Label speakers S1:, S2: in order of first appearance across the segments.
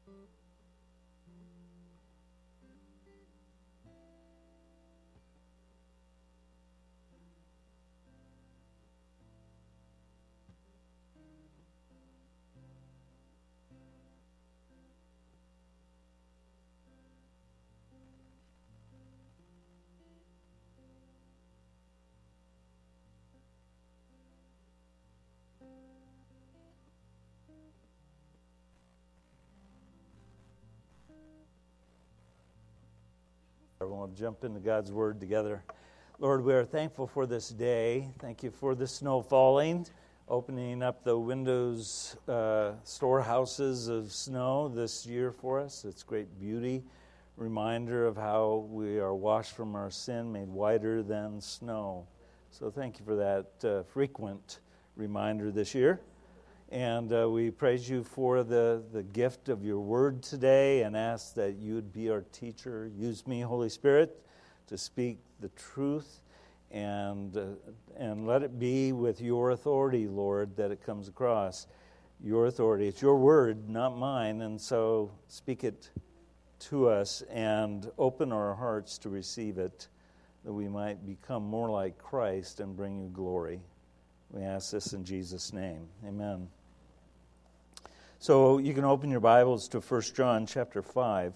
S1: We'll jump into God's Word together. Lord, we are thankful for this day. Thank you for the snow falling, opening up the windows, storehouses of snow this year for us. It's great beauty, reminder of how we are washed from our sin, made whiter than snow. So thank you for that frequent reminder this year. And we praise you for the gift of your word today and ask that you would be our teacher. Use me, Holy Spirit, to speak the truth and let it be with your authority, Lord, that it comes across. Your authority. It's your word, not mine, and so speak it to us and open our hearts to receive it, that we might become more like Christ and bring you glory. We ask this in Jesus' name. Amen. So you can open your Bibles to 1 John chapter 5.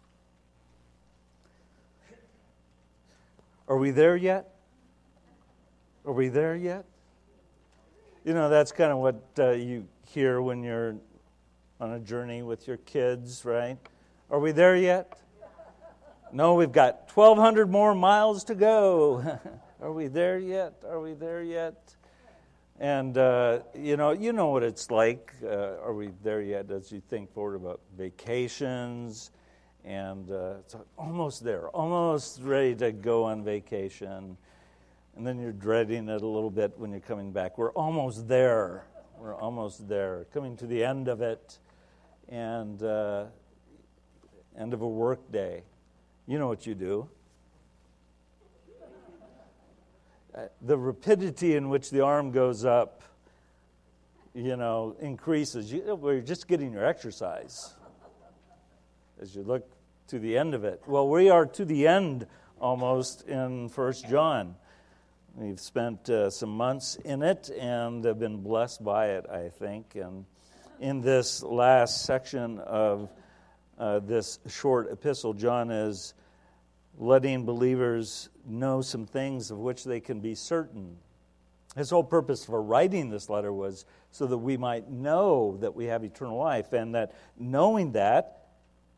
S1: Are we there yet? Are we there yet? You know, that's kind of what you hear when you're on a journey with your kids, right? Are we there yet? No, we've got 1,200 more miles to go. Are we there yet? Are we there yet? And, you know what it's like. Are we there yet as you think forward about vacations? And it's almost there, almost ready to go on vacation. And then you're dreading it a little bit when you're coming back. We're almost there. We're almost there, coming to the end of it and end of a work day. You know what you do. The rapidity in which the arm goes up, increases. You're just getting your exercise as you look to the end of it. Well, we are to the end almost in 1 John. We've spent some months in it and have been blessed by it, I think. And in this last section of this short epistle, John is letting believers know some things of which they can be certain. His whole purpose for writing this letter was so that we might know that we have eternal life, and that knowing that,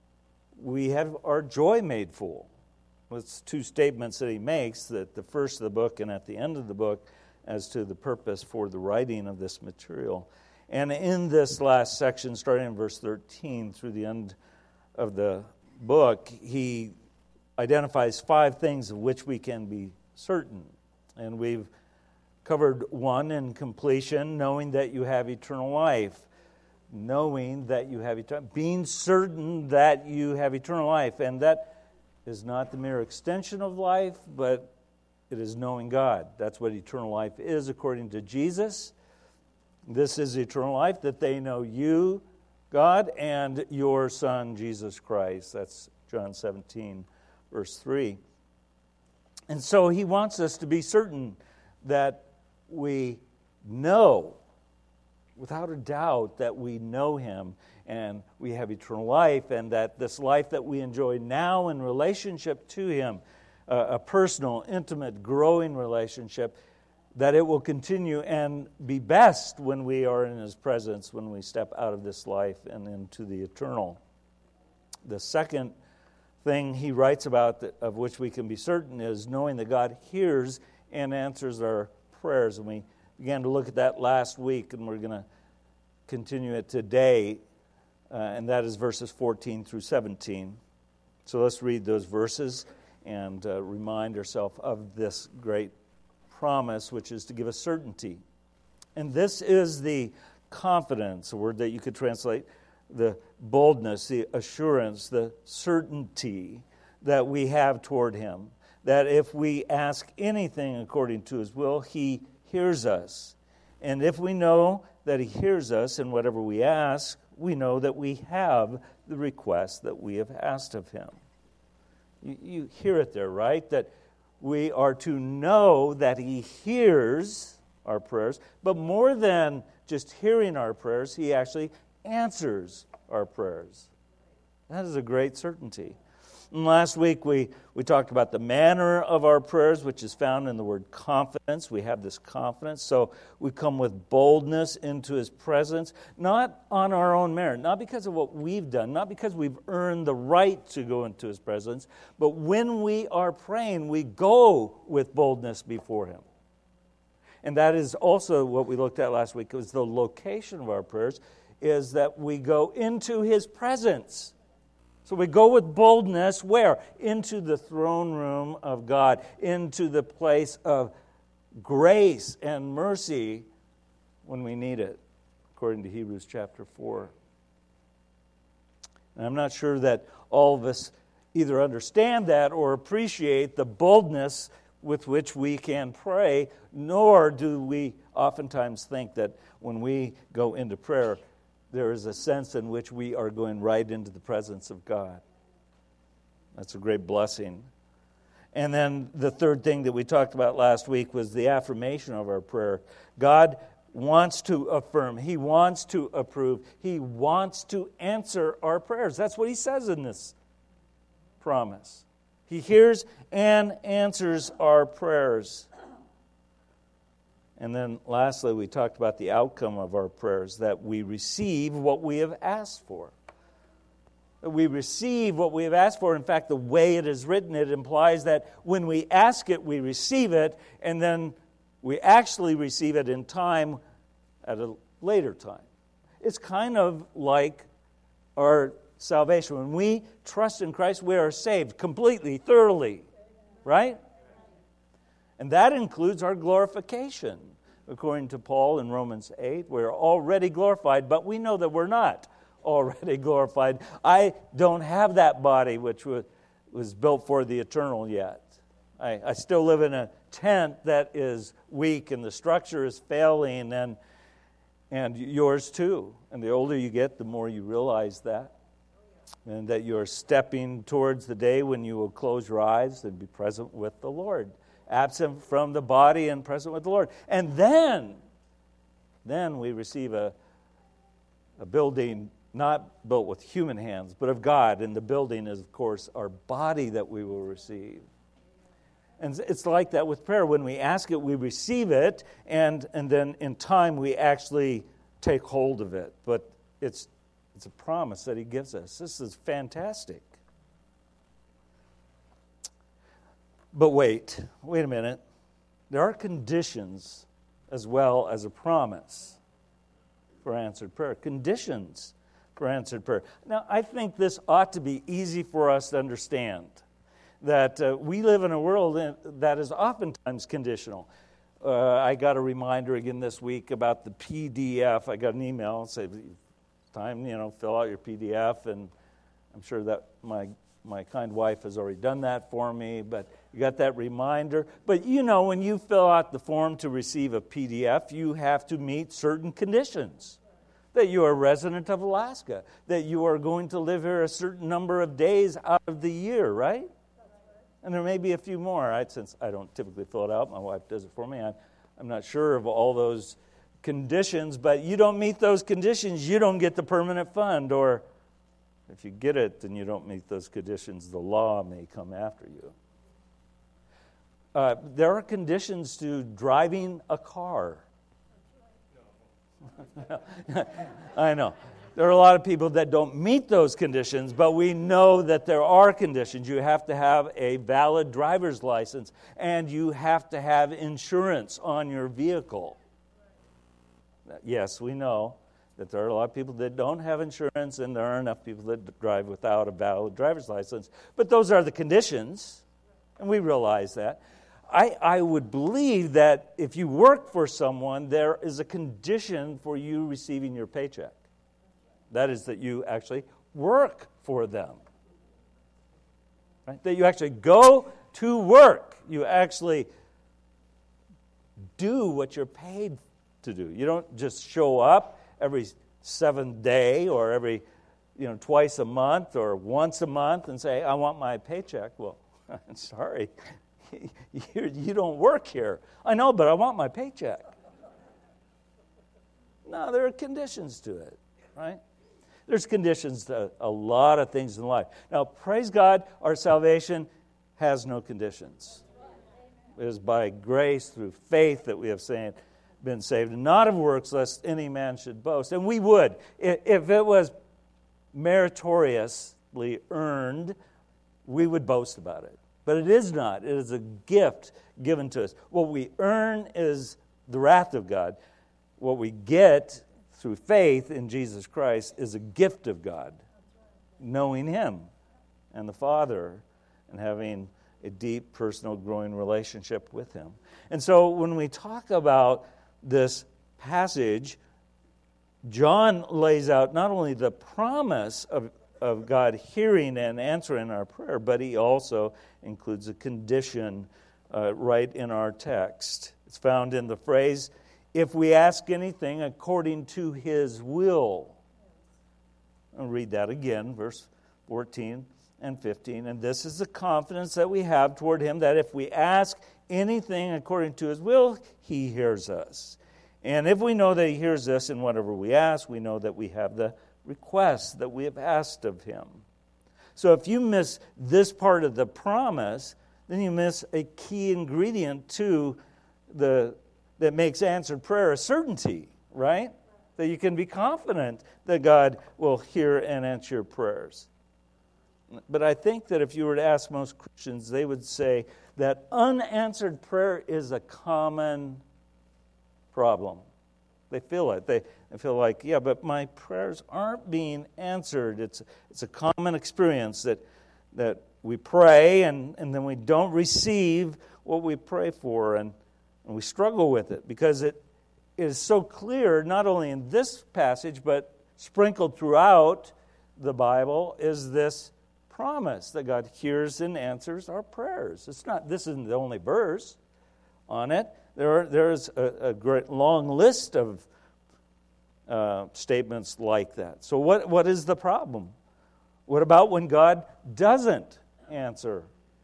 S1: we have our joy made full. With two statements that he makes, at the first of the book and at the end of the book, as to the purpose for the writing of this material. And in this last section, starting in verse 13 through the end of the book, he identifies 5 things of which we can be certain. And we've covered one in completion, knowing that you have eternal life. Knowing that you have eternal life. Being certain that you have eternal life. And that is not the mere extension of life, but it is knowing God. That's what eternal life is according to Jesus. This is eternal life, that they know you, God, and your Son, Jesus Christ. That's John 17. Verse 3. And so he wants us to be certain that we know, without a doubt, that we know him and we have eternal life, and that this life that we enjoy now in relationship to him, a personal, intimate, growing relationship, that it will continue and be best when we are in his presence, when we step out of this life and into the eternal. The second thing he writes about of which we can be certain is knowing that God hears and answers our prayers. And we began to look at that last week, and we're going to continue it today, and that is verses 14 through 17. So let's read those verses and remind ourselves of this great promise, which is to give us certainty. And this is the confidence, a word that you could translate the boldness, the assurance, the certainty that we have toward him, that if we ask anything according to his will, he hears us. And if we know that he hears us in whatever we ask, we know that we have the request that we have asked of him. You hear it there, right? That we are to know that he hears our prayers, but more than just hearing our prayers, he actually answers our prayers. That is a great certainty. And last week we talked about the manner of our prayers, which is found in the word confidence. We have this confidence, so we come with boldness into his presence, not on our own merit, not because of what we've done, not because we've earned the right to go into his presence, but when we are praying, we go with boldness before him. And that is also what we looked at last week, was the location of our prayers, is that we go into his presence. So we go with boldness where? Into the throne room of God, into the place of grace and mercy when we need it, according to Hebrews chapter 4. And I'm not sure that all of us either understand that or appreciate the boldness with which we can pray, nor do we oftentimes think that when we go into prayer, there is a sense in which we are going right into the presence of God. That's a great blessing. And then the third thing that we talked about last week was the affirmation of our prayer. God wants to affirm. He wants to approve. He wants to answer our prayers. That's what he says in this promise. He hears and answers our prayers. And then lastly, we talked about the outcome of our prayers, that we receive what we have asked for. That we receive what we have asked for. In fact, the way it is written, it implies that when we ask it, we receive it, and then we actually receive it in time at a later time. It's kind of like our salvation. When we trust in Christ, we are saved completely, thoroughly, right? And that includes our glorification. According to Paul in Romans 8, we're already glorified, but we know that we're not already glorified. I don't have that body which was built for the eternal yet. I still live in a tent that is weak and the structure is failing, and yours too. And the older you get, the more you realize that. And that you're stepping towards the day when you will close your eyes and be present with the Lord. Absent from the body and present with the Lord. And then we receive a building not built with human hands, but of God. And the building is, of course, our body that we will receive. And it's like that with prayer. When we ask it, we receive it, and then in time we actually take hold of it. But it's a promise that he gives us. This is fantastic. But wait a minute. There are conditions as well as a promise for answered prayer. Conditions for answered prayer. Now, I think this ought to be easy for us to understand, that we live in a world that is oftentimes conditional. I got a reminder again this week about the PDF. I got an email that said, time, fill out your PDF, and I'm sure that my kind wife has already done that for me, but you got that reminder. But when you fill out the form to receive a PDF, you have to meet certain conditions. That you are a resident of Alaska, that you are going to live here a certain number of days out of the year, right? And there may be a few more. Since I don't typically fill it out, my wife does it for me. I'm not sure of all those conditions, but you don't meet those conditions, you don't get the permanent fund, or if you get it and you don't meet those conditions, the law may come after you. There are conditions to driving a car. I know. There are a lot of people that don't meet those conditions, but we know that there are conditions. You have to have a valid driver's license, and you have to have insurance on your vehicle. Yes, we know that there are a lot of people that don't have insurance, and there are enough people that drive without a valid driver's license. But those are the conditions, and we realize that. I would believe that if you work for someone, there is a condition for you receiving your paycheck. That is that you actually work for them. Right? That you actually go to work. You actually do what you're paid to do. You don't just show up every 7th day or every twice a month or once a month and say, I want my paycheck. Well, I'm sorry, you don't work here. I know, but I want my paycheck. No, there are conditions to it, right? There's conditions to a lot of things in life. Now, praise God, our salvation has no conditions. It is by grace through faith that we have been saved, and not of works, lest any man should boast. And we would. If it was meritoriously earned, we would boast about it. But it is not. It is a gift given to us. What we earn is the wrath of God. What we get through faith in Jesus Christ is a gift of God, knowing Him and the Father and having a deep, personal, growing relationship with Him. And so when we talk about this passage, John lays out not only the promise of God hearing and answering our prayer, but he also includes a condition right in our text. It's found in the phrase, if we ask anything according to His will. I'll read that again, verse 14 and 15. And this is the confidence that we have toward Him, that if we ask anything according to His will, He hears us. And if we know that He hears us in whatever we ask, we know that we have the request that we have asked of Him. So if you miss this part of the promise, then you miss a key ingredient to that makes answered prayer a certainty, right? That you can be confident that God will hear and answer your prayers. But I think that if you were to ask most Christians, they would say that unanswered prayer is a common problem. They feel it. They feel like, yeah, but my prayers aren't being answered. It's a common experience that we pray and then we don't receive what we pray for, and we struggle with it because it is so clear, not only in this passage, but sprinkled throughout the Bible, is this promise that God hears and answers our prayers. This isn't the only verse on it. There's a great long list of statements like that. So what is the problem? What about when God doesn't answer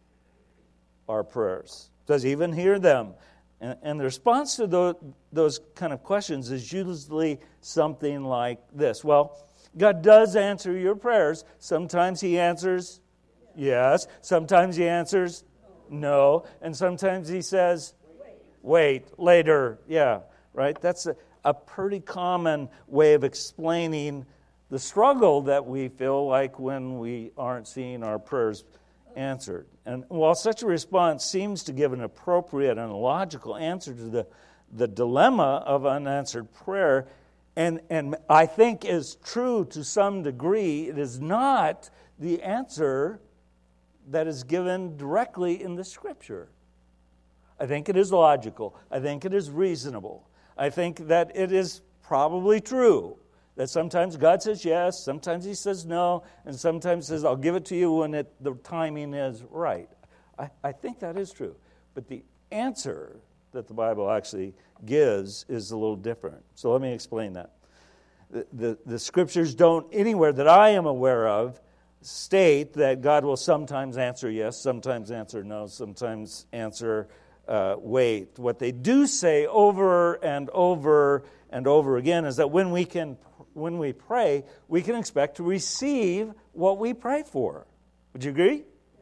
S1: our prayers? Does He even hear them? And the response to those kind of questions is usually something like this. Well, God does answer your prayers. Sometimes He answers yes. Sometimes He answers no. And sometimes He says, wait, later. Yeah, right? That's a pretty common way of explaining the struggle that we feel like when we aren't seeing our prayers answered. And while such a response seems to give an appropriate and logical answer to the dilemma of unanswered prayer, and I think is true to some degree, it is not the answer that is given directly in the Scripture. I think it is logical. I think it is reasonable. I think that it is probably true that sometimes God says yes, sometimes He says no, and sometimes says, I'll give it to you when the timing is right. I think that is true. But the answer that the Bible actually gives is a little different. So let me explain that. The Scriptures don't, anywhere that I am aware of, state that God will sometimes answer yes, sometimes answer no, sometimes answer wait. What they do say over and over and over again is that when we pray, we can expect to receive what we pray for. Would you agree?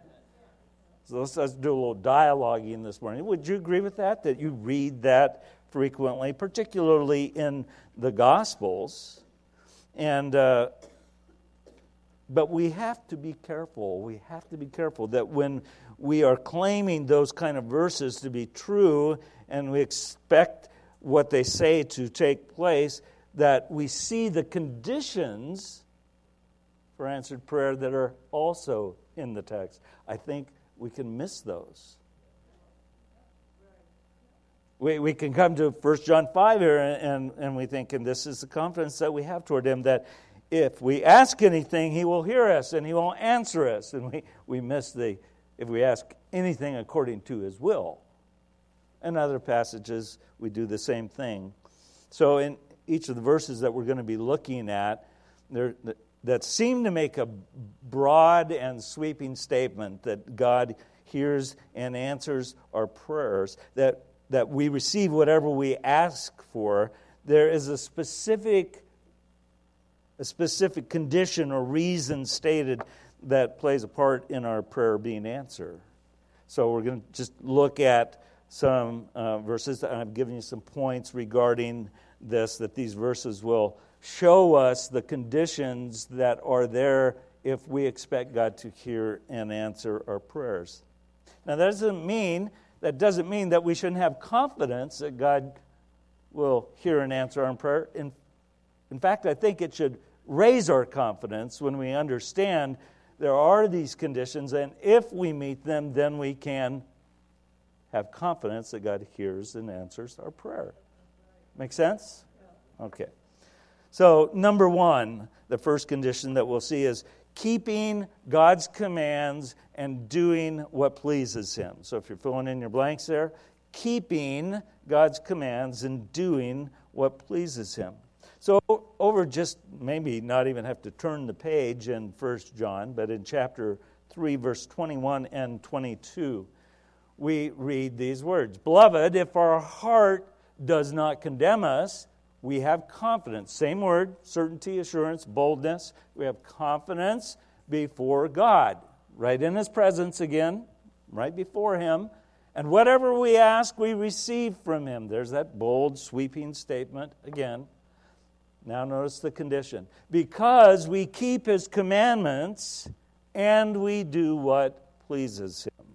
S1: So let's do a little dialoguing this morning. Would you agree with that? That you read that frequently, particularly in the Gospels. And but we have to be careful. We have to be careful that when we are claiming those kind of verses to be true and we expect what they say to take place, that we see the conditions for answered prayer that are also in the text. I think we can miss those. We can come to 1 John 5 here and we think, and this is the confidence that we have toward Him, that if we ask anything, He will hear us and He will answer us. And we miss if we ask anything according to His will. In other passages, we do the same thing. So in each of the verses that we're going to be looking at, that seem to make a broad and sweeping statement that God hears and answers our prayers, that we receive whatever we ask for, there is a specific condition or reason stated that plays a part in our prayer being answered. So we're going to just look at some verses. I've given you some points regarding this, that these verses will show us the conditions that are there if we expect God to hear and answer our prayers. Now, that doesn't mean that we shouldn't have confidence that God will hear and answer our prayer. In fact, I think it should raise our confidence when we understand there are these conditions, and if we meet them, then we can have confidence that God hears and answers our prayer. Make sense? Okay. So, number one, the first condition that we'll see is keeping God's commands and doing what pleases Him. So if you're filling in your blanks there, keeping God's commands and doing what pleases Him. So over just maybe not even have to turn the page in 1 John, but in chapter 3, verse 21 and 22, we read these words. Beloved, if our heart does not condemn us, we have confidence. Same word, certainty, assurance, boldness. We have confidence before God. Right in His presence again, right before Him. And whatever we ask, we receive from Him. There's that bold, sweeping statement again. Now notice the condition. Because we keep His commandments and we do what pleases Him.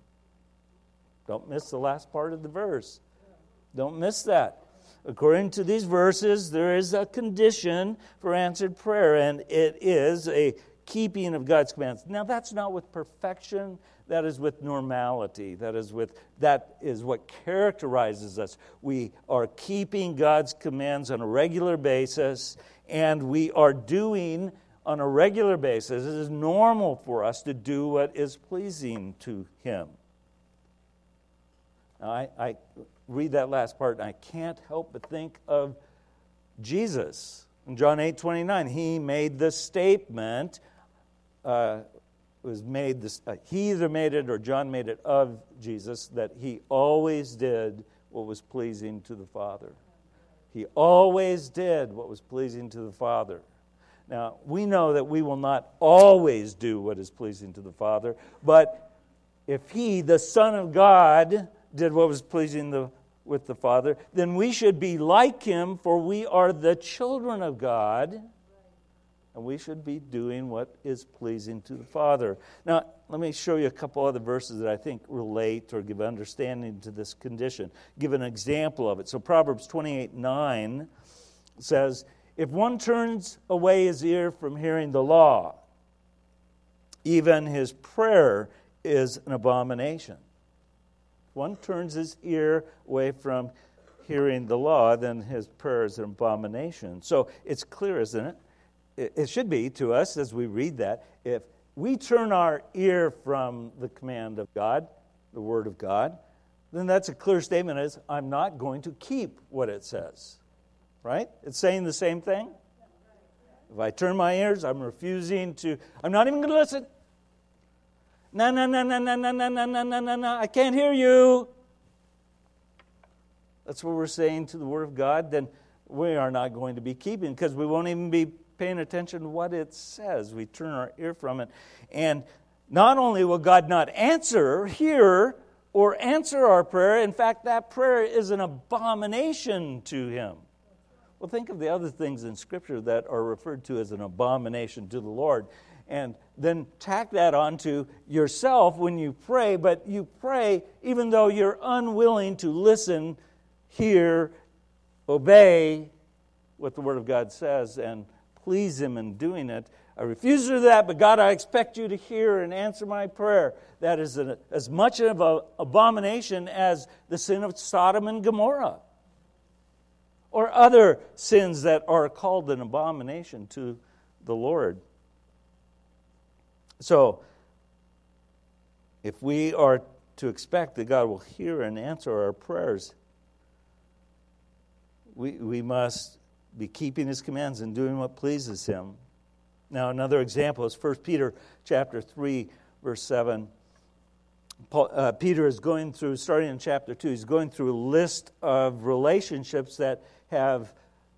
S1: Don't miss the last part of the verse. Don't miss that. According to these verses, there is a condition for answered prayer, and it is a keeping of God's commands. Now, that's not with perfection. That is with normality. That is what characterizes us. We are keeping God's commands on a regular basis, and we are doing on a regular basis. It is normal for us to do what is pleasing to Him. Now, I read that last part, and I can't help but think of Jesus. In John 8:29, He made the statement, he either made it or John made it of Jesus, that He always did what was pleasing to the Father. He always did what was pleasing to the Father. Now, we know that we will not always do what is pleasing to the Father, but if He, the Son of God, did what was pleasing with the Father, then we should be like Him, for we are the children of God, and we should be doing what is pleasing to the Father. Now, let me show you a couple other verses that I think relate or give understanding to this condition. Give an example of it. So Proverbs 28:9 says, if one turns away his ear from hearing the law, even his prayer is an abomination. If one turns his ear away from hearing the law, then his prayer is an abomination. So it's clear, isn't it? It should be to us as we read that. If we turn our ear from the command of God, the Word of God, then that's a clear statement as I'm not going to keep what it says. Right? It's saying the same thing. If I turn my ears, I'm not even going to listen. No, I can't hear you. That's what we're saying to the Word of God. Then we are not going to be keeping, because we won't even be paying attention to what it says. We turn our ear from it. And not only will God not hear or answer our prayer, in fact, that prayer is an abomination to Him. Well, think of the other things in Scripture that are referred to as an abomination to the Lord. And then tack that onto yourself when you pray, but you pray even though you're unwilling to listen, hear, obey what the Word of God says, and please Him in doing it. I refuse to do that, but God, I expect You to hear and answer my prayer. That is as much of an abomination as the sin of Sodom and Gomorrah, or other sins that are called an abomination to the Lord. So, if we are to expect that God will hear and answer our prayers, we must be keeping His commands and doing what pleases Him. Now, another example is 1 Peter chapter 3, verse 7. Peter is going through, starting in chapter 2, he's going through a list of relationships that have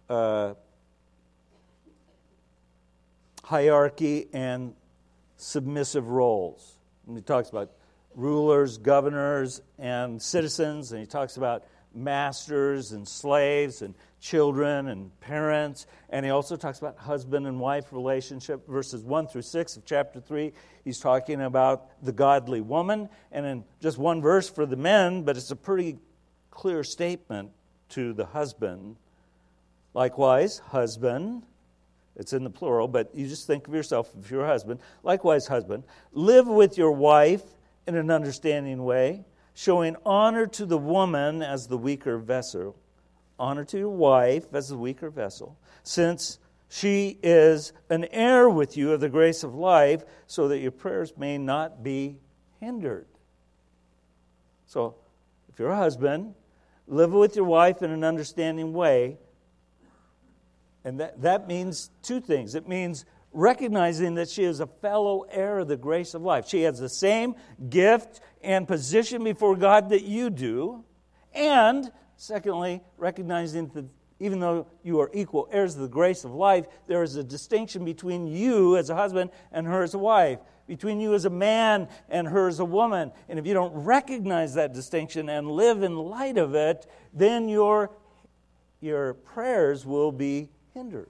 S1: hierarchy and submissive roles. And he talks about rulers, governors, and citizens, and he talks about masters and slaves and children and parents, and he also talks about husband and wife relationship. Verses 1 through 6 of chapter 3, he's talking about the godly woman, and in just one verse for the men, but it's a pretty clear statement to the husband. Likewise, husband, it's in the plural, but you just think of yourself if you're a husband. Likewise, husband, live with your wife in an understanding way, showing honor to the woman as the weaker vessel. Honor to your wife as the weaker vessel, since she is an heir with you of the grace of life, so that your prayers may not be hindered. So, if you're a husband, live with your wife in an understanding way. And that means two things. It means recognizing that she is a fellow heir of the grace of life. She has the same gift and position before God that you do. And, secondly, recognizing that even though you are equal heirs of the grace of life, there is a distinction between you as a husband and her as a wife, between you as a man and her as a woman. And if you don't recognize that distinction and live in light of it, then your prayers will be hindered.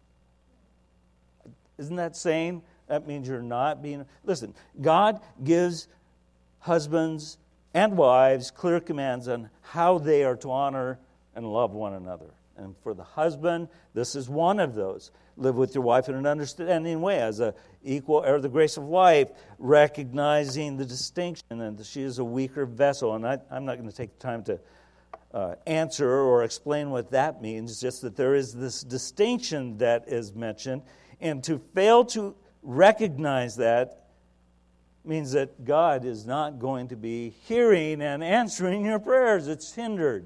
S1: Isn't that saying that means you're not being... Listen, God gives husbands and wives clear commands on how they are to honor and love one another. And for the husband, this is one of those. Live with your wife in an understanding way, as an equal heir of the grace of life, recognizing the distinction and that she is a weaker vessel. And I'm not going to take the time to answer or explain what that means. It's just that there is this distinction that is mentioned. And to fail to recognize that means that God is not going to be hearing and answering your prayers. It's hindered.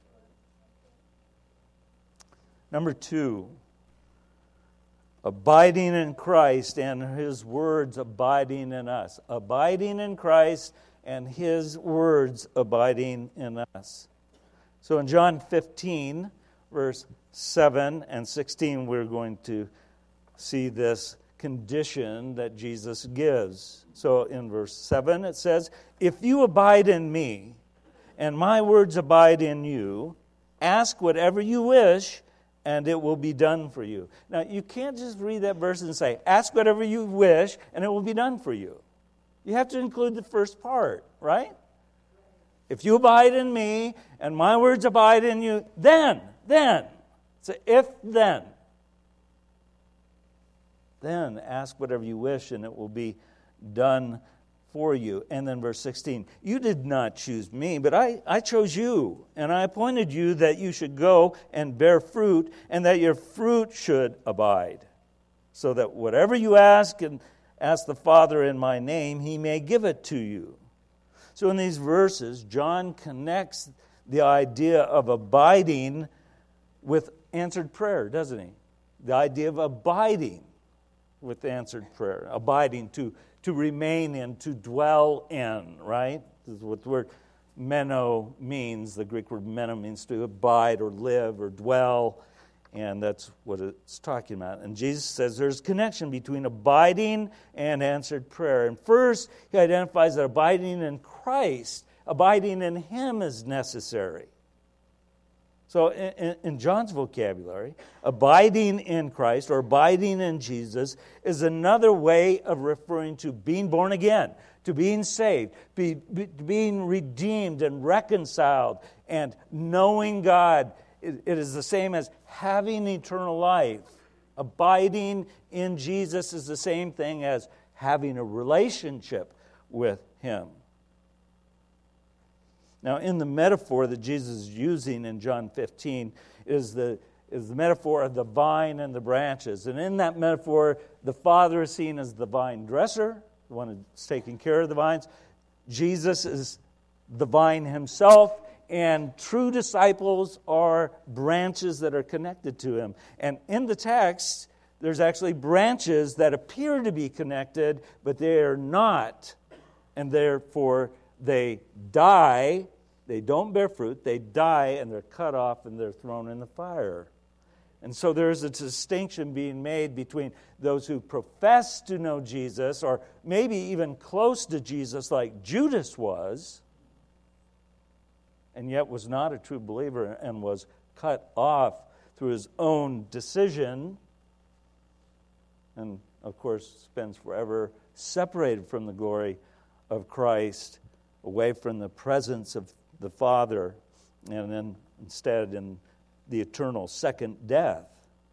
S1: Number 2, abiding in Christ and His words abiding in us. Abiding in Christ and His words abiding in us. So in John 15, verse 7 and 16, we're going to see this condition that Jesus gives. So in verse 7 it says, "If you abide in me, and my words abide in you, ask whatever you wish, and it will be done for you." Now, you can't just read that verse and say, ask whatever you wish, and it will be done for you. You have to include the first part, right? If you abide in me, and my words abide in you, then. So if then. Then ask whatever you wish, and it will be done for you. And then verse 16, "You did not choose me, but I chose you, and I appointed you that you should go and bear fruit, and that your fruit should abide, so that whatever you ask and ask the Father in my name, He may give it to you." So in these verses, John connects the idea of abiding with answered prayer, doesn't he? The idea of abiding with answered prayer. Abiding, to remain in, to dwell in, right? This is what the word meno means. The Greek word meno means to abide or live or dwell, and that's what it's talking about. And Jesus says there's a connection between abiding and answered prayer. And first, He identifies that abiding in Christ, abiding in Him is necessary. So in John's vocabulary, abiding in Christ or abiding in Jesus is another way of referring to being born again, to being saved, being redeemed and reconciled, and knowing God. It is the same as having eternal life. Abiding in Jesus is the same thing as having a relationship with Him. Now, in the metaphor that Jesus is using in John 15 is the metaphor of the vine and the branches. And in that metaphor, the Father is seen as the vine dresser, the one who's taking care of the vines. Jesus is the vine Himself, and true disciples are branches that are connected to Him. And in the text, there's actually branches that appear to be connected, but they are not. And therefore, they die. They don't bear fruit. They die, and they're cut off, and they're thrown in the fire. And so there's a distinction being made between those who profess to know Jesus, or maybe even close to Jesus like Judas was, and yet was not a true believer and was cut off through his own decision, and of course spends forever separated from the glory of Christ, away from the presence of the Father, and then instead in the eternal second death.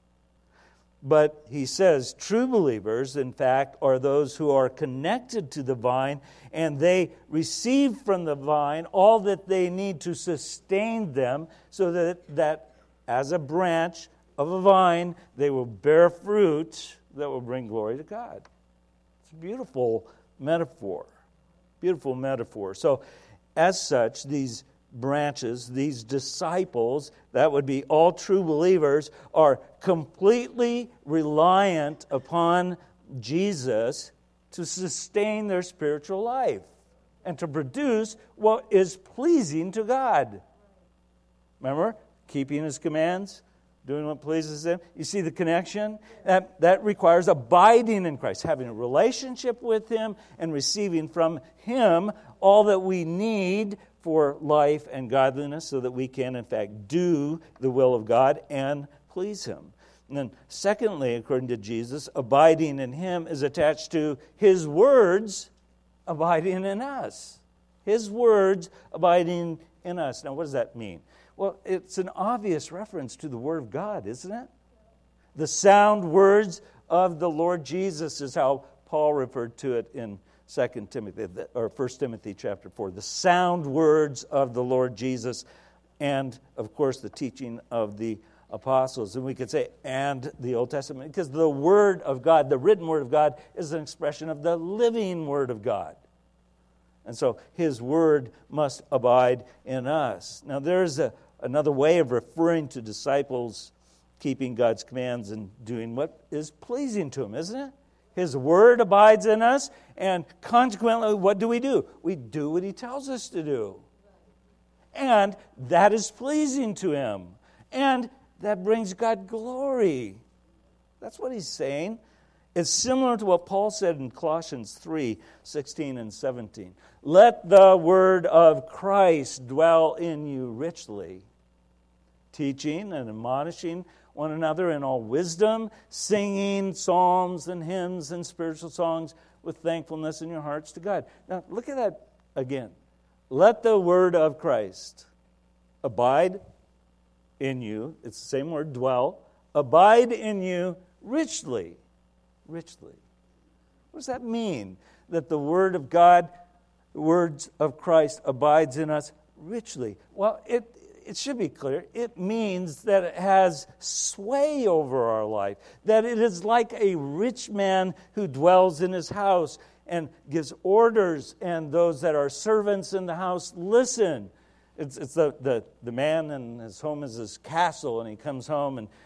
S1: But he says true believers, in fact, are those who are connected to the vine, and they receive from the vine all that they need to sustain them, so that as a branch of a vine, they will bear fruit that will bring glory to God. It's a beautiful metaphor. Beautiful metaphor. So, as such, these branches, these disciples, that would be all true believers, are completely reliant upon Jesus to sustain their spiritual life and to produce what is pleasing to God. Remember? Keeping His commands, doing what pleases Him. You see the connection? That requires abiding in Christ, having a relationship with Him and receiving from Him all that we need for life and godliness so that we can, in fact, do the will of God and please Him. And then, secondly, according to Jesus, abiding in Him is attached to His words abiding in us. His words abiding in us. Now, what does that mean? Well, it's an obvious reference to the Word of God, isn't it? The sound words of the Lord Jesus is how Paul referred to it in 2 Timothy, or 1 Timothy chapter 4. The sound words of the Lord Jesus, and, of course, the teaching of the apostles. And we could say, and the Old Testament, because the Word of God, the written Word of God, is an expression of the living Word of God. And so His Word must abide in us. Now, there's another way of referring to disciples keeping God's commands and doing what is pleasing to Him, isn't it? His Word abides in us, and consequently, what do? We do what He tells us to do. And that is pleasing to Him. And that brings God glory. That's what he's saying. It's similar to what Paul said in Colossians 3:16 and 17. Let the word of Christ dwell in you richly, teaching and admonishing one another in all wisdom, singing psalms and hymns and spiritual songs with thankfulness in your hearts to God. Now, look at that again. Let the word of Christ abide in you. It's the same word, dwell. Abide in you richly. Richly. What does that mean? That the word of God, the words of Christ abides in us richly. Well, it should be clear. It means that it has sway over our life. That it is like a rich man who dwells in his house and gives orders, and those that are servants in the house listen. It's the man, and his home is his castle, and he comes home and,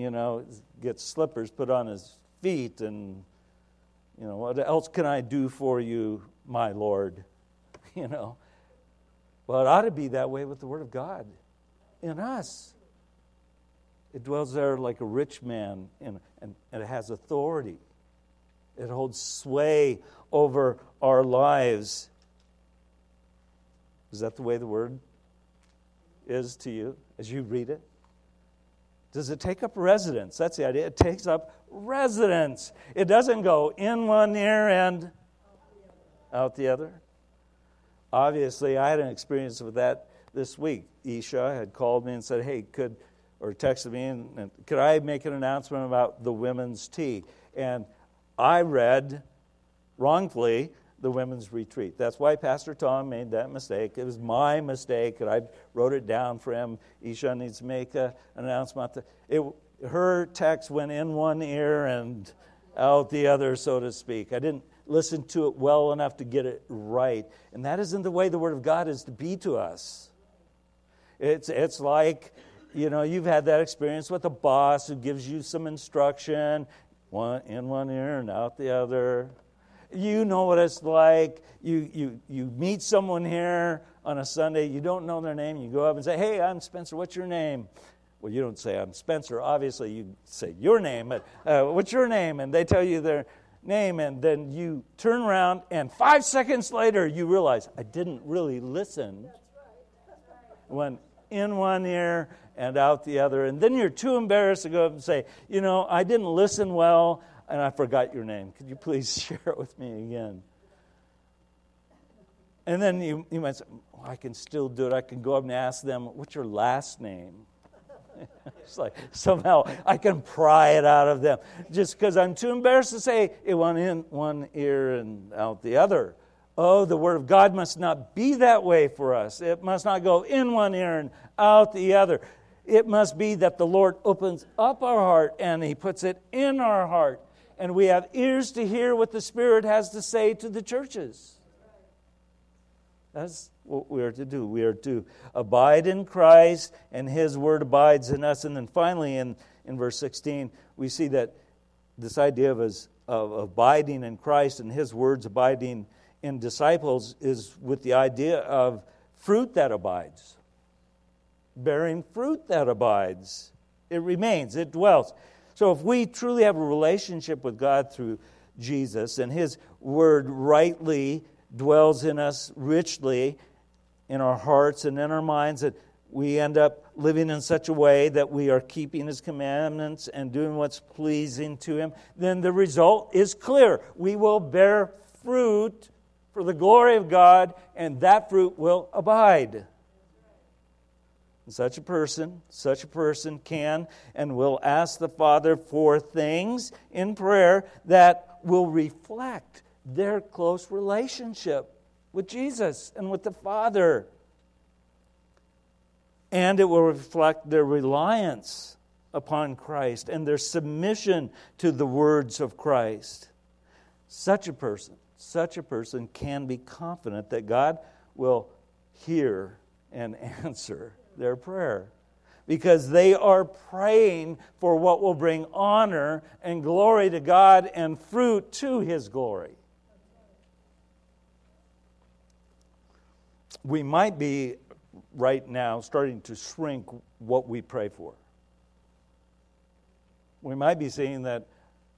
S1: gets slippers put on his feet, and, what else can I do for you, my Lord? Well, it ought to be that way with the Word of God in us. It dwells there like a rich man, and it has authority. It holds sway over our lives. Is that the way the Word is to you as you read it? Does it take up residence? That's the idea. It takes up residence. It doesn't go in one ear and out the other. Obviously, I had an experience with that this week. Isha had called me and said, hey, or texted me, and could I make an announcement about the women's tea? And I read, wrongfully, the women's retreat. That's why Pastor Tom made that mistake. It was my mistake, and I wrote it down for him. Isha needs to make an announcement. Her text went in one ear and out the other, so to speak. I didn't listen to it well enough to get it right. And that isn't the way the Word of God is to be to us. It's like, you've had that experience with a boss who gives you some instruction, in one ear and out the other. You know what it's like. You meet someone here on a Sunday. You don't know their name. You go up and say, "Hey, I'm Spencer. What's your name?" Well, you don't say, "I'm Spencer." Obviously, you say your name. But what's your name? And they tell you their name. And then you turn around, and 5 seconds later, you realize, I didn't really listen.
S2: That's right.
S1: Went in one ear and out the other. And then you're too embarrassed to go up and say, I didn't listen well, and I forgot your name. Could you please share it with me again? And then you might say, I can still do it. I can go up and ask them, what's your last name? It's like somehow I can pry it out of them just because I'm too embarrassed to say it went in one ear and out the other. Oh, the Word of God must not be that way for us. It must not go in one ear and out the other. It must be that the Lord opens up our heart and He puts it in our heart. And we have ears to hear what the Spirit has to say to the churches. That's what we are to do. We are to abide in Christ, and His Word abides in us. And then finally, in verse 16, we see that this idea of abiding in Christ and His words abiding in disciples is with the idea of fruit that abides. Bearing fruit that abides. It remains, it dwells. So if we truly have a relationship with God through Jesus, and His Word rightly dwells in us richly in our hearts and in our minds, that we end up living in such a way that we are keeping His commandments and doing what's pleasing to Him, then the result is clear. We will bear fruit for the glory of God, and that fruit will abide. Such a person can and will ask the Father for things in prayer that will reflect their close relationship with Jesus and with the Father. And it will reflect their reliance upon Christ and their submission to the words of Christ. Such a person can be confident that God will hear and answer their prayer, because they are praying for what will bring honor and glory to God and fruit to His glory. We might be right now starting to shrink what we pray for. We might be saying that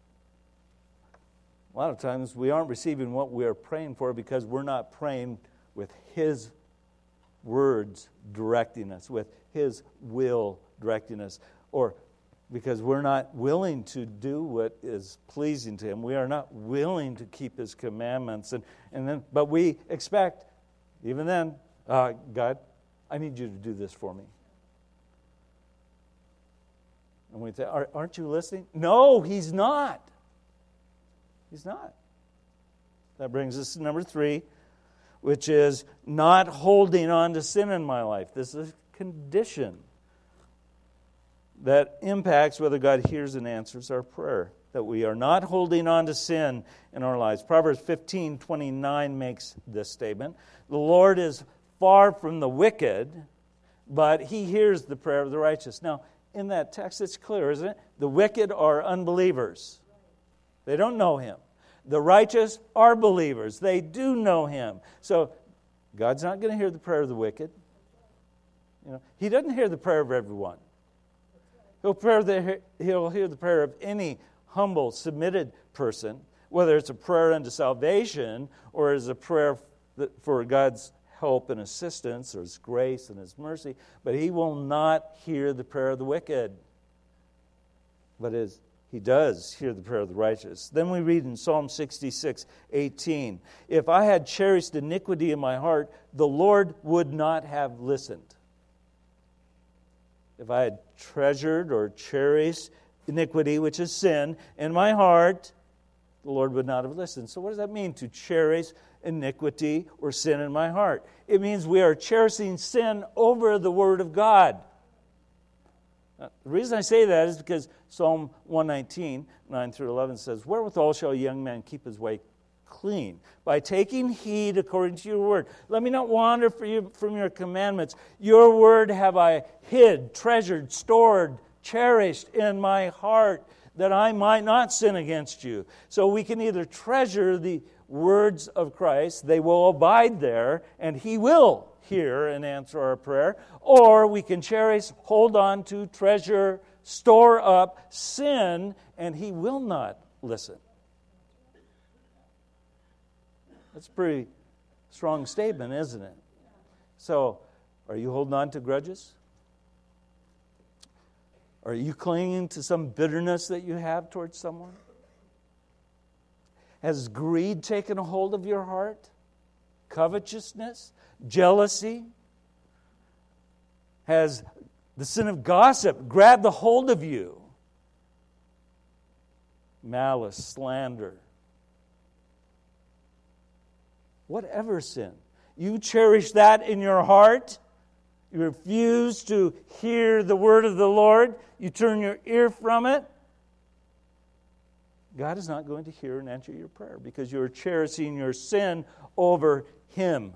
S1: a lot of times we aren't receiving what we are praying for because we're not praying with His words directing us, with His will directing us, or because we're not willing to do what is pleasing to Him. We are not willing to keep His commandments, but we expect, even then, God, I need you to do this for me. And we say, aren't you listening? No, He's not. He's not. That brings us to number 3, which is not holding on to sin in my life. This is a condition that impacts whether God hears and answers our prayer, that we are not holding on to sin in our lives. Proverbs 15:29 makes this statement. The Lord is far from the wicked, but He hears the prayer of the righteous. Now, in that text, it's clear, isn't it? The wicked are unbelievers. They don't know Him. The righteous are believers. They do know Him. So God's not going to hear the prayer of the wicked. He doesn't hear the prayer of everyone. He'll hear the prayer of any humble, submitted person, whether it's a prayer unto salvation or as a prayer for God's help and assistance or His grace and His mercy. But He will not hear the prayer of the wicked. But He does hear the prayer of the righteous. Then we read in Psalm 66:18, if I had cherished iniquity in my heart, the Lord would not have listened. If I had treasured or cherished iniquity, which is sin, in my heart, the Lord would not have listened. So what does that mean, to cherish iniquity or sin in my heart? It means we are cherishing sin over the Word of God. Now, the reason I say that is because Psalm 119, 9 through 11 says, wherewithal shall a young man keep his way clean? By taking heed according to your word. Let me not wander from your commandments. Your word have I hid, treasured, stored, cherished in my heart, that I might not sin against you. So we can either treasure the words of Christ, they will abide there, and He will hear and answer our prayer, or we can cherish, hold on to, treasure, store up sin, and He will not listen. That's a pretty strong statement, isn't it? So, are you holding on to grudges? Are you clinging to some bitterness that you have towards someone? Has greed taken a hold of your heart? Covetousness? Jealousy? Has the sin of gossip grabbed the hold of you? Malice, slander. Whatever sin. You cherish that in your heart. You refuse to hear the word of the Lord. You turn your ear from it. God is not going to hear and answer your prayer because you are cherishing your sin over Him.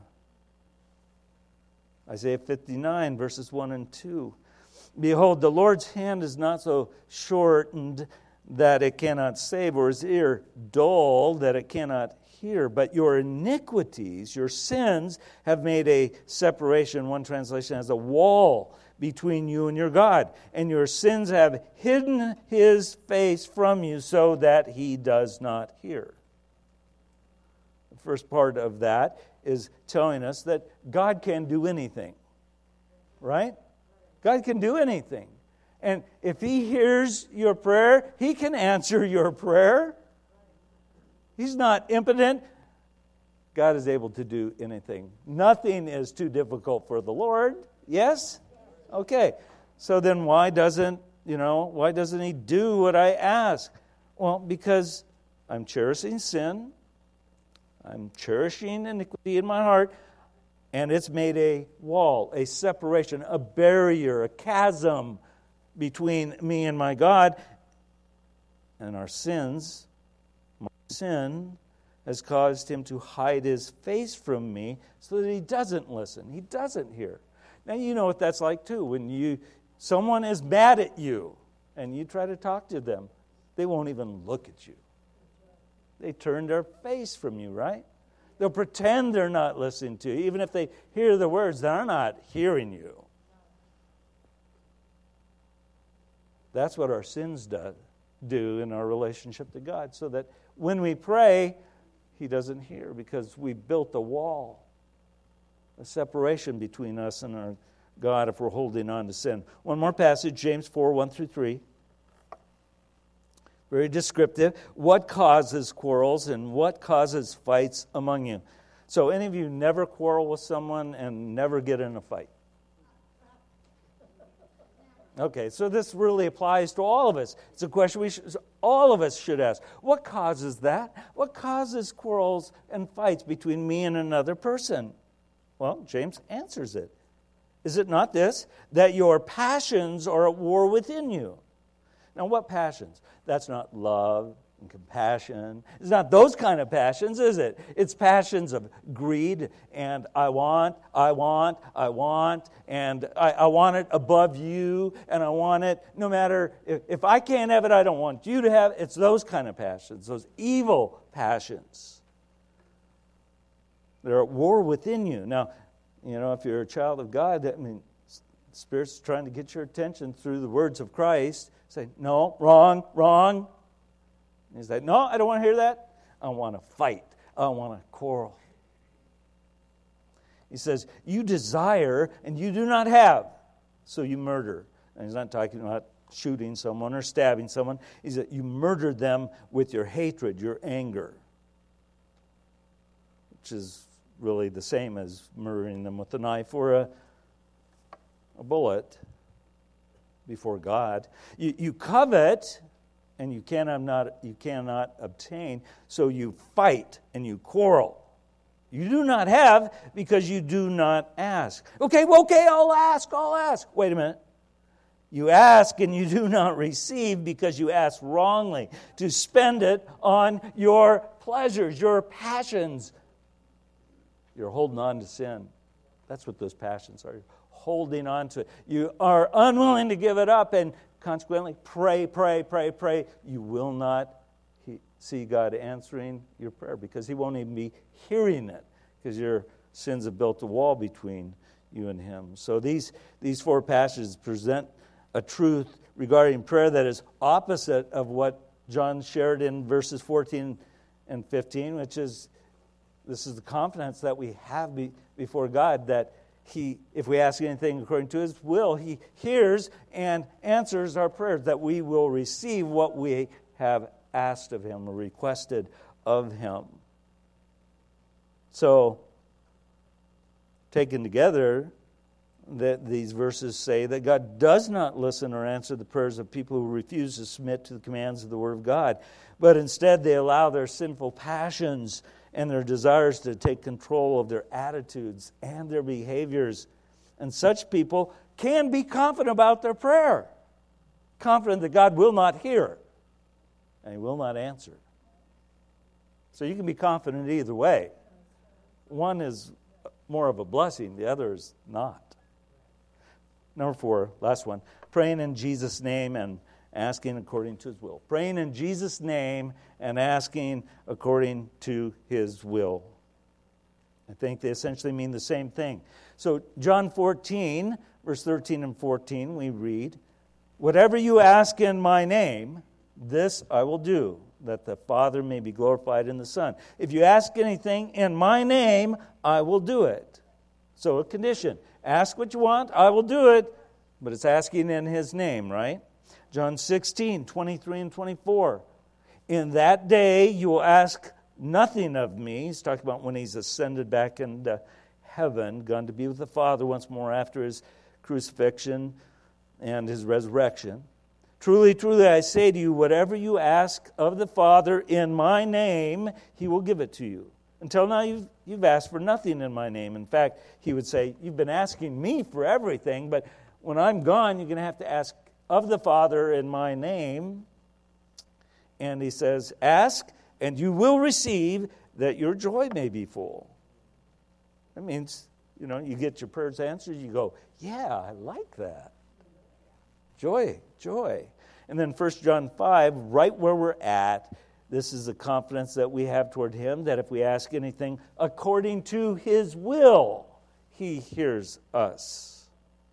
S1: Isaiah 59, verses 1 and 2. Behold, the Lord's hand is not so shortened that it cannot save, or His ear dull that it cannot hear. But your iniquities, your sins, have made a separation. One translation has a wall between you and your God. And your sins have hidden His face from you so that He does not hear. The first part of that is telling us that God can do anything. Right? God can do anything. And if He hears your prayer, He can answer your prayer. He's not impotent. God is able to do anything. Nothing is too difficult for the Lord. Yes? Okay. So then why doesn't He do what I ask? Well, because I'm cherishing sin. I'm cherishing iniquity in my heart. And it's made a wall, a separation, a barrier, a chasm between me and my God. And our sins, my sin, has caused Him to hide His face from me so that He doesn't listen. He doesn't hear. Now, you know what that's like too. When someone is mad at you and you try to talk to them, they won't even look at you. They turn their face from you, right? They'll pretend they're not listening to you. Even if they hear the words, they're not hearing you. That's what our sins do in our relationship to God. So that when we pray, He doesn't hear because we built a wall, a separation between us and our God if we're holding on to sin. One more passage, James 4, 1 through 3. Very descriptive. What causes quarrels and what causes fights among you? So any of you never quarrel with someone and never get in a fight? Okay, so this really applies to all of us. It's a question all of us should ask. What causes that? What causes quarrels and fights between me and another person? Well, James answers it. Is it not this, that your passions are at war within you? Now, what passions? That's not love and compassion. It's not those kind of passions, is it? It's passions of greed and I want, and I want it above you, and I want it no matter, if I can't have it, I don't want you to have it. It's those kind of passions, those evil passions. They're at war within you. Now, if you're a child of God, the Spirit's trying to get your attention through the words of Christ. Say, no, wrong. And he's like, no, I don't want to hear that. I want to fight. I want to quarrel. He says, you desire and you do not have, so you murder. And he's not talking about shooting someone or stabbing someone. He's that you murder them with your hatred, your anger, which is really the same as murdering them with a knife or a bullet before God. You covet, and you cannot obtain, so you fight and you quarrel. You do not have because you do not ask. Okay, I'll ask. Wait a minute. You ask and you do not receive because you ask wrongly to spend it on your pleasures, your passions. You're holding on to sin. That's what those passions are. You're holding on to it. You are unwilling to give it up, and consequently, pray, pray, pray, pray. You will not see God answering your prayer because He won't even be hearing it because your sins have built a wall between you and Him. So these four passages present a truth regarding prayer that is opposite of what John shared in verses 14 and 15, which is, this is the confidence that we have before God, that He, if we ask anything according to His will, He hears and answers our prayers, that we will receive what we have asked of Him or requested of Him. So, taken together, that these verses say that God does not listen or answer the prayers of people who refuse to submit to the commands of the Word of God, but instead they allow their sinful passions and their desires to take control of their attitudes and their behaviors. And such people can be confident about their prayer, confident that God will not hear and He will not answer. So you can be confident either way. One is more of a blessing, the other is not. Number 4, last one, praying in Jesus' name and asking according to His will. Praying in Jesus' name and asking according to His will. I think they essentially mean the same thing. So John 14, verse 13 and 14, we read, "Whatever you ask in my name, this I will do, that the Father may be glorified in the Son. If you ask anything in my name, I will do it." So a condition. Ask what you want, I will do it. But it's asking in His name, right? John 16, 23 and 24. "In that day you will ask nothing of me." He's talking about when He's ascended back into heaven, gone to be with the Father once more after His crucifixion and His resurrection. "Truly, truly, I say to you, whatever you ask of the Father in my name, He will give it to you. Until now, you've asked for nothing in my name." In fact, He would say, you've been asking me for everything, but when I'm gone, you're going to have to ask of the Father in my name. And He says, ask, and you will receive, that your joy may be full. That means, you get your prayers answered, you go, yeah, I like that. Joy, joy. And then 1 John 5, right where we're at, this is the confidence that we have toward Him, that if we ask anything according to His will, He hears us.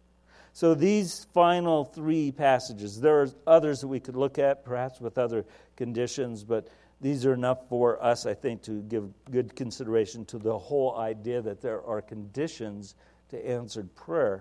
S1: So these final 3 passages, there are others that we could look at, perhaps with other conditions, but these are enough for us, I think, to give good consideration to the whole idea that there are conditions to answered prayer.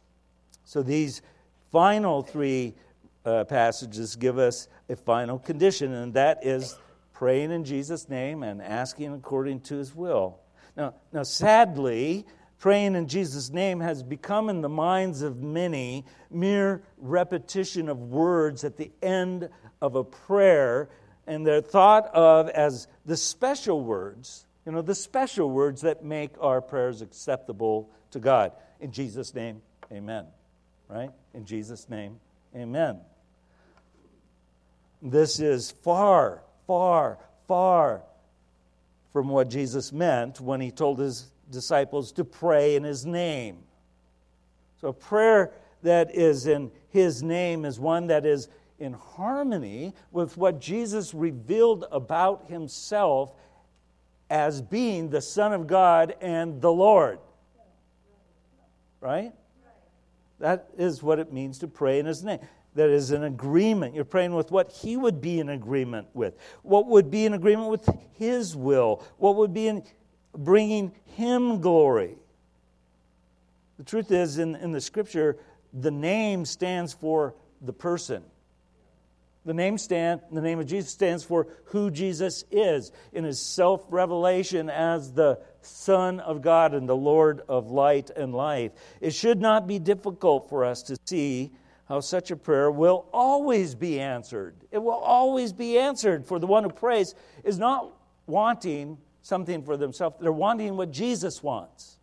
S1: So these final 3 passages give us a final condition, and that is praying in Jesus' name and asking according to His will. Now, sadly, praying in Jesus' name has become in the minds of many mere repetition of words at the end of a prayer, and they're thought of as the special words, the special words that make our prayers acceptable to God. In Jesus' name, amen. Right? In Jesus' name, amen. This is far, far, far from what Jesus meant when He told His disciples to pray in His name. So a prayer that is in His name is one that is in harmony with what Jesus revealed about Himself as being the Son of God and the Lord. Right? That is what it means to pray in His name. That is an agreement. You're praying with what He would be in agreement with. What would be in agreement with His will. What would be in bringing Him glory. The truth is, in the Scripture, the name stands for the person. The name of Jesus stands for who Jesus is in His self-revelation as the Son of God and the Lord of light and life. It should not be difficult for us to see how such a prayer will always be answered. It will always be answered, for the one who prays is not wanting something for themselves. They're wanting what Jesus wants.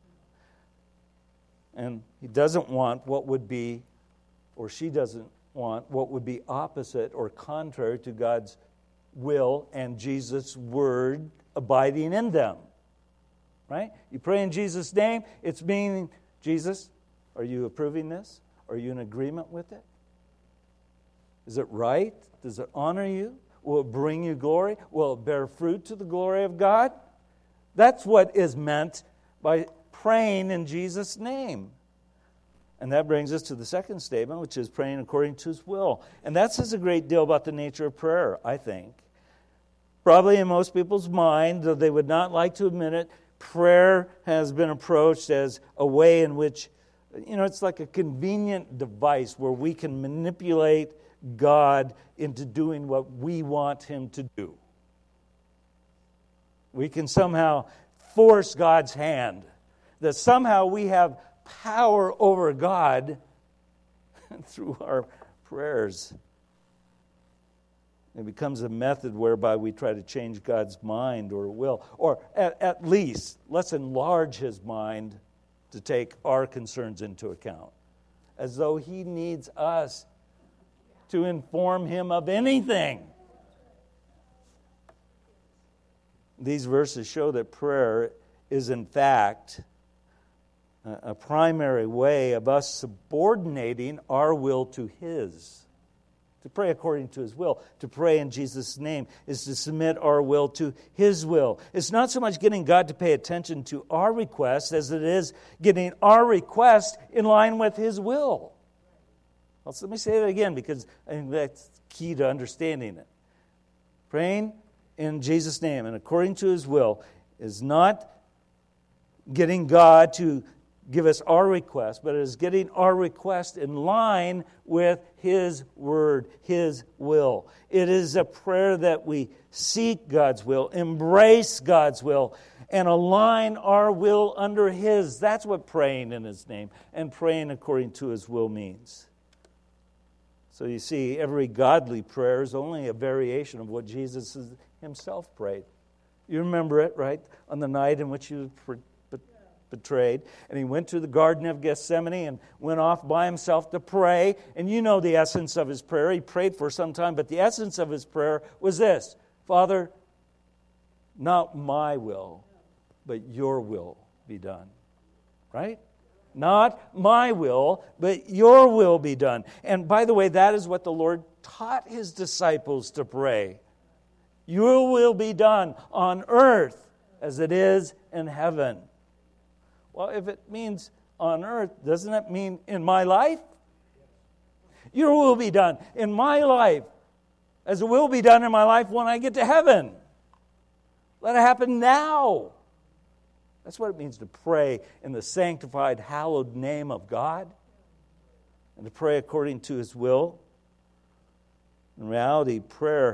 S1: And he doesn't want what would be, or she doesn't want what would be opposite or contrary to God's will and Jesus' word abiding in them. Right? You pray in Jesus' name, it's meaning, Jesus, are you approving this? Are you in agreement with it? Is it right? Does it honor you? Will it bring you glory? Will it bear fruit to the glory of God? That's what is meant by praying in Jesus' name. And that brings us to the second statement, which is praying according to His will. And that says a great deal about the nature of prayer, I think. Probably in most people's mind, though they would not like to admit it, prayer has been approached as a way in which, it's like a convenient device where we can manipulate God into doing what we want Him to do. We can somehow force God's hand. That somehow we have power over God through our prayers. It becomes a method whereby we try to change God's mind or will. Or at least, let's enlarge His mind to take our concerns into account. As though He needs us to inform Him of anything. These verses show that prayer is in fact a primary way of us subordinating our will to His. To pray according to His will, to pray in Jesus' name, is to submit our will to His will. It's not so much getting God to pay attention to our request as it is getting our request in line with His will. Well, so let me say that again because I think that's key to understanding it. Praying in Jesus' name and according to His will is not getting God to give us our request, but it is getting our request in line with His word, His will. It is a prayer that we seek God's will, embrace God's will, and align our will under His. That's what praying in His name and praying according to His will means. So you see, every godly prayer is only a variation of what Jesus Himself prayed. You remember it, right? On the night in which He was betrayed, and He went to the Garden of Gethsemane and went off by Himself to pray. And you know the essence of His prayer. He prayed for some time, but the essence of His prayer was this: Father, not my will, but Your will be done. Right? Not my will, but Your will be done. And by the way, that is what the Lord taught His disciples to pray. Your will be done on earth as it is in heaven. Well, if it means on earth, doesn't that mean in my life? Your will be done in my life as it will be done in my life when I get to heaven. Let it happen now. That's what it means to pray in the sanctified, hallowed name of God and to pray according to His will. In reality, prayer,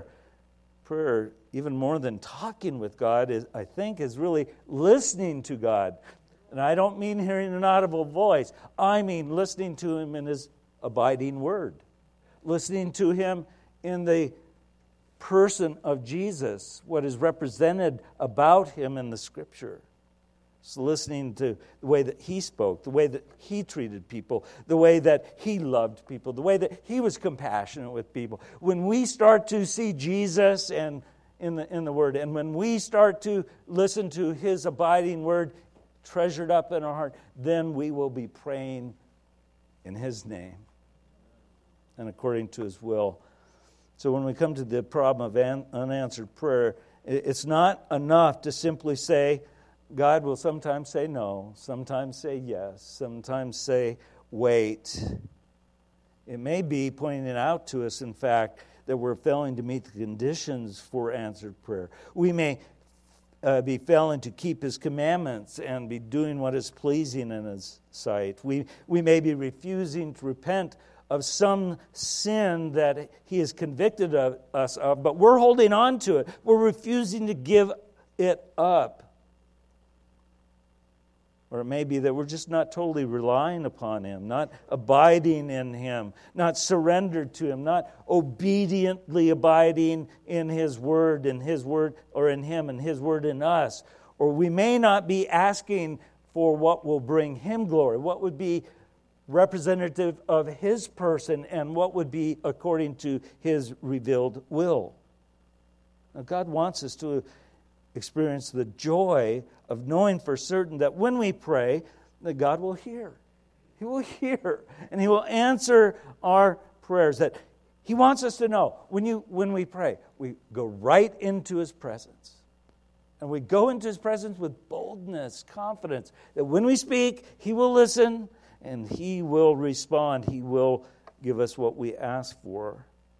S1: even more than talking with God, is really listening to God. And I don't mean hearing an audible voice. I mean listening to Him in His abiding word. Listening to Him in the person of Jesus, what is represented about Him in the Scripture. It's listening to the way that He spoke, the way that He treated people, the way that He loved people, the way that He was compassionate with people. When we start to see Jesus and in the Word, and when we start to listen to His abiding word treasured up in our heart, then we will be praying in His name and according to His will. So when we come to the problem of unanswered prayer, it's not enough to simply say, God will sometimes say no, sometimes say yes, sometimes say wait. It may be pointing it out to us, in fact, that we're failing to meet the conditions for answered prayer. We may be failing to keep His commandments and be doing what is pleasing in His sight. We may be refusing to repent of some sin that He has convicted us of, but we're holding on to it. We're refusing to give it up. Or it may be that we're just not totally relying upon Him, not abiding in Him, not surrendered to Him, not obediently abiding in His Word, or in Him and His Word in us. Or we may not be asking for what will bring Him glory, what would be representative of His person, and what would be according to His revealed will. Now, God wants us to experience the joy of knowing for certain that when we pray, that God will hear. He will hear, and He will answer our prayers, that He wants us to know, when we pray, we go right into His presence. And we go into His presence with boldness, confidence, that when we speak, He will listen and He will respond. He will give us what we ask for.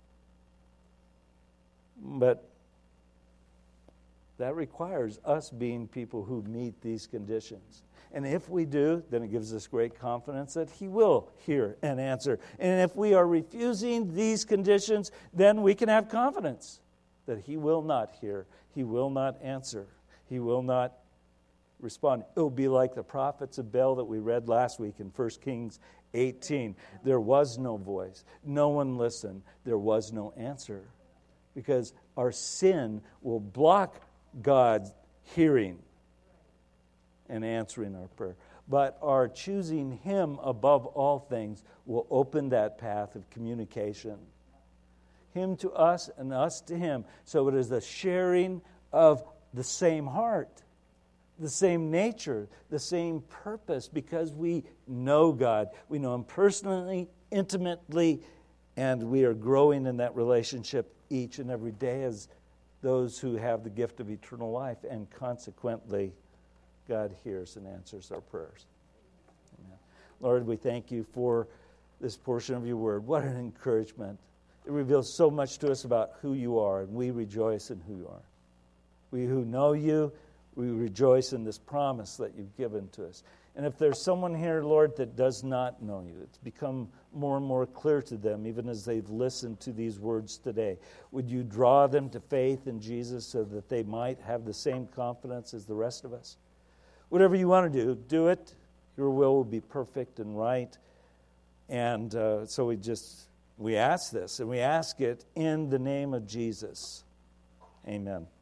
S1: But that requires us being people who meet these conditions. And if we do, then it gives us great confidence that He will hear and answer. And if we are refusing these conditions, then we can have confidence that He will not hear, He will not answer, He will not respond. It will be like the prophets of Baal that we read last week in 1 Kings 18. There was no voice. No one listened. There was no answer. Because our sin will block God's hearing and answering our prayer. But our choosing Him above all things will open that path of communication. Him to us and us to Him. So it is the sharing of the same heart, the same nature, the same purpose, because we know God. We know Him personally, intimately, and we are growing in that relationship each and every day as those who have the gift of eternal life, and consequently, God hears and answers our prayers. Amen. Lord, we thank You for this portion of Your word. What an encouragement. It reveals so much to us about who You are, and we rejoice in who You are. We who know You, we rejoice in this promise that You've given to us. And if there's someone here, Lord, that does not know You, it's become more and more clear to them, even as they've listened to these words today. Would You draw them to faith in Jesus so that they might have the same confidence as the rest of us? Whatever You want to do it. Your will be perfect and right. And so we ask this, and we ask it in the name of Jesus. Amen.